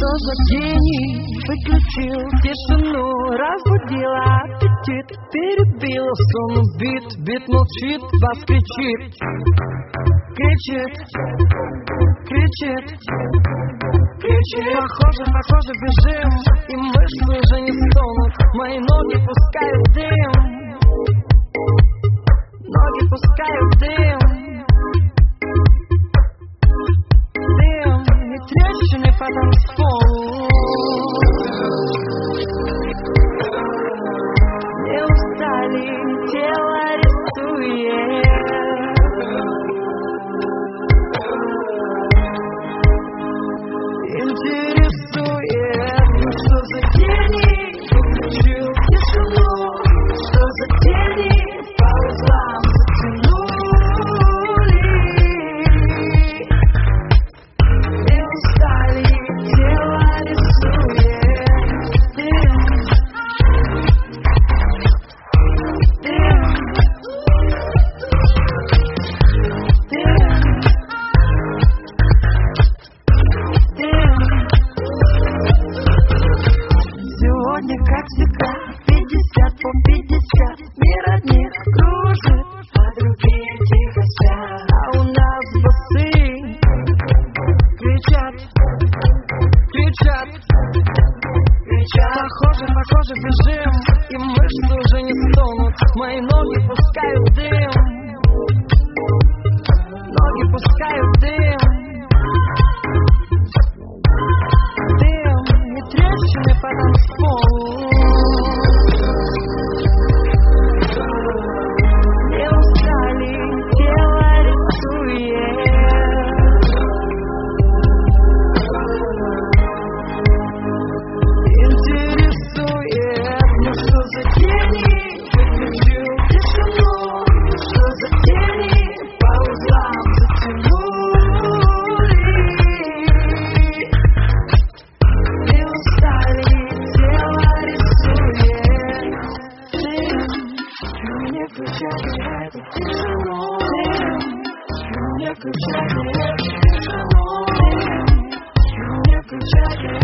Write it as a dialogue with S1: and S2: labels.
S1: Что за гений выключил тишину, разбудила аппетит, перебила сон убит, бит молчит, бас кричит, кричит, кричит, кричит. Похоже, бежим, и мышцы уже не стонут, мои ноги пускают дым, ноги пускают дым, дым и трещины по танцполу. Не устали, тело рисует. Интересует, что за гений выключил тишину, что за гений по узлам затянули. Не устали, тело рисует. Дым, дым, дым. Сегодня, как всегда, 50 по 50, мир одних кружит, а другие тихо спят. А у нас басы кричат, кричат, кричат. Похоже, бежим, и мышцы уже не стонут, мои ноги пускают дым, ноги пускают дым, дым и трещины по танцполу. Не устали, тело рисует. Интересует, ну что за гений выключил тишину, что за гений по узлам затянули. Не устали, тело рисует. Дым, не включай эту тишину. Дым, не включай эту тишину. Дым, не включай.